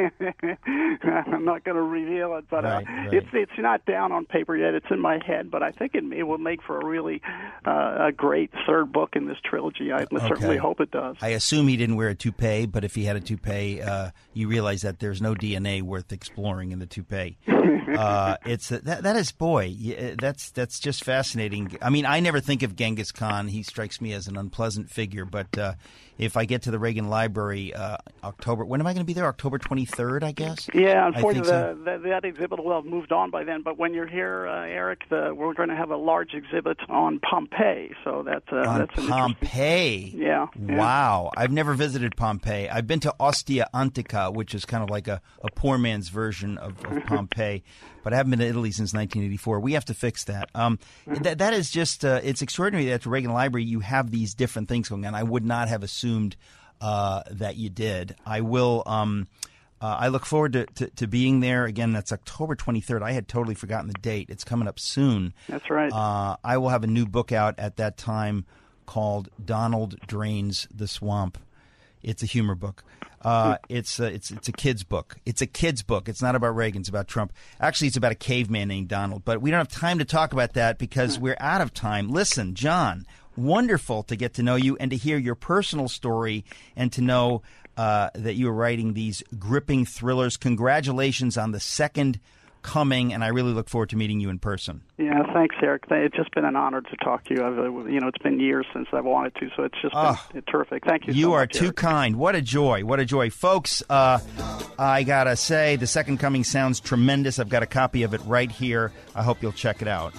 I'm not going to reveal it, but Right, uh, right. it's it's not down on paper yet. It's in my head, but I think it, it will make for a really uh, a great third book in this trilogy. I certainly Okay. hope it does. I assume he didn't wear a toupee, but if he had a toupee, uh, you realize that there's no D N A worth exploring in the toupee. Uh, it's uh, that that is boy, yeah, that's that's just fascinating. I mean, I never think of Genghis Khan. He strikes me as an unpleasant figure. But uh, if I get to the Reagan Library, uh, October, when am I going to be there? October twenty-third, I guess. Yeah, I think unfortunately, so. the, the, that exhibit will have moved on by then. But when you're here, uh, Eric, the, we're going to have a large exhibit on Pompeii. So that's uh, On that's an Pompeii. Yeah, yeah. Wow. I've never visited Pompeii. I've been to Ostia Antica, which is kind of like a, a poor man's version of, of Pompeii. But I haven't been to Italy since nineteen eighty-four. We have to fix that. Um, that, that is just, uh, it's extraordinary that at the Reagan Library you have these different things going on. I would not have assumed uh, that you did. I will... Um, Uh, I look forward to, to, to being there. Again, that's October twenty-third. I had totally forgotten the date. It's coming up soon. That's right. Uh, I will have a new book out at that time called Donald Drains the Swamp. It's a humor book. Uh, it's, a, it's, it's a kid's book. It's a kid's book. It's not about Reagan. It's about Trump. Actually, it's about a caveman named Donald. But we don't have time to talk about that because we're out of time. Listen, John, wonderful to get to know you and to hear your personal story and to know uh, that you are writing these gripping thrillers. Congratulations on The Second Coming, and I really look forward to meeting you in person. Yeah, thanks, Eric. It's just been an honor to talk to you. I've, uh, you know, it's been years since I've wanted to, so it's just been Oh. terrific. Thank you. You so are much, too Eric. kind. What a joy. What a joy. Folks, uh, I got to say, The Second Coming sounds tremendous. I've got a copy of it right here. I hope you'll check it out.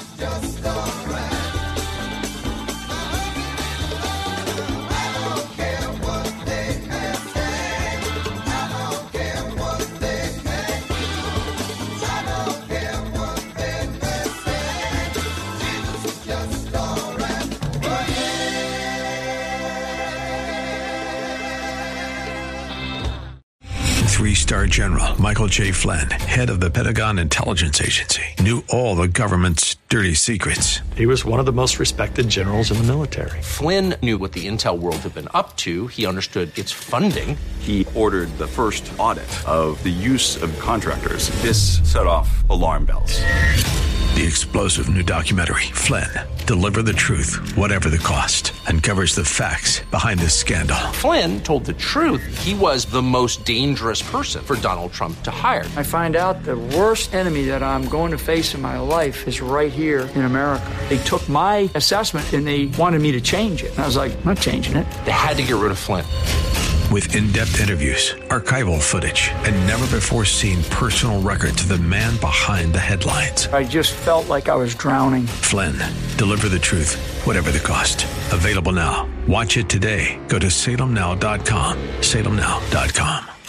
Three-star General Michael J. Flynn, head of the Pentagon Intelligence Agency, knew all the government's dirty secrets. He was one of the most respected generals in the military. Flynn knew what the intel world had been up to. He understood its funding. He ordered the first audit of the use of contractors. This set off alarm bells. The explosive new documentary, Flynn, Deliver the Truth, Whatever the Cost, uncovers the facts behind this scandal. Flynn told the truth. He was the most dangerous person for Donald Trump to hire. I find out the worst enemy that I'm going to face in my life is right here in America. They took my assessment and they wanted me to change it. And I was like, I'm not changing it. They had to get rid of Flynn. With in-depth interviews, archival footage, and never-before-seen personal records of the man behind the headlines. I just felt like I was drowning. Flynn, Deliver the Truth, Whatever the Cost. Available now. Watch it today. Go to salem now dot com. salem now dot com.